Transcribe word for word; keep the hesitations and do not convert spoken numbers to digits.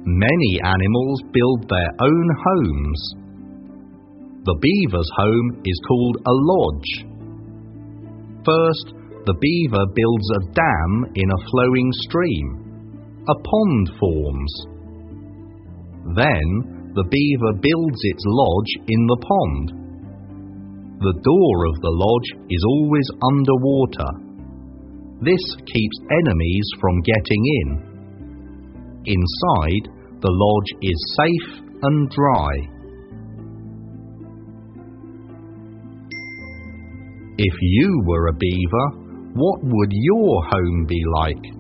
Many animals build their own homes. The beaver's home is called a lodge. First, the beaver builds a dam in a flowing stream. A pond forms. Then, the beaver builds its lodge in the pond. The door of the lodge is always underwater. This keeps enemies from getting in. Inside, the lodge is safe and dry. If you were a beaver, what would your home be like?